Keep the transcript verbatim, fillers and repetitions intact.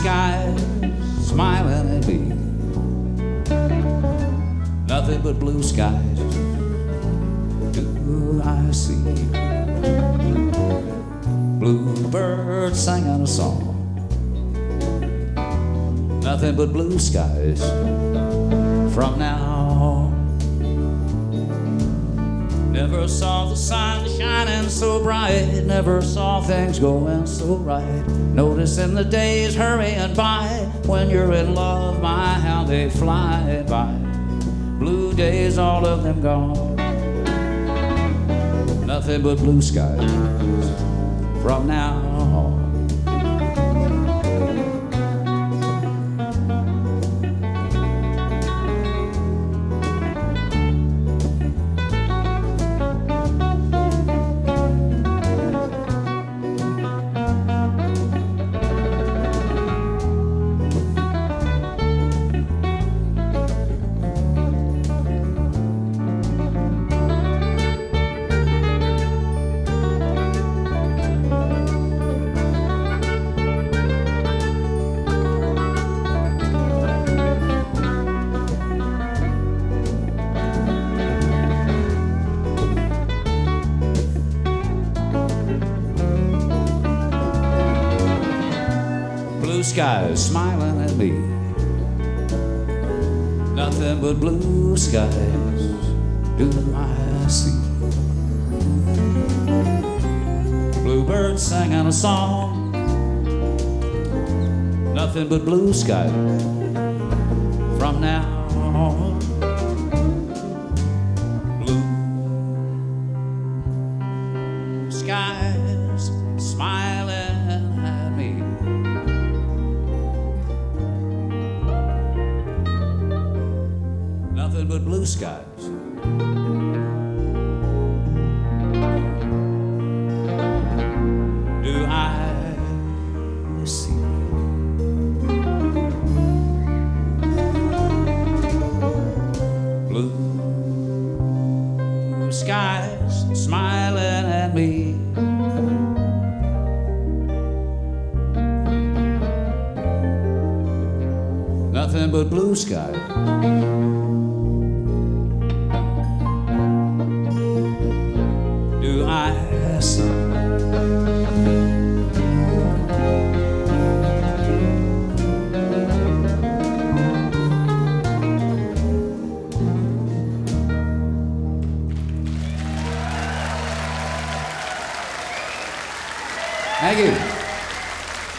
skies smiling at me. Nothing but blue skies do I see. Bluebirds sang out a song. Nothing but blue skies from now on. Never saw the sun shining so bright, never saw things going so right. Noticing the days hurrying by, when you're in love, my how they fly by. Blue days, all of them gone. Nothing but blue skies from now on. Blue skies smiling at me. Nothing but blue skies do I see. Bluebirds sang out a song. Nothing but blue skies from now on. Blue skies smiling at me. Nothing but blue skies. Do I see? Blue skies smiling at me. Nothing but blue skies. Do I see? Thank you.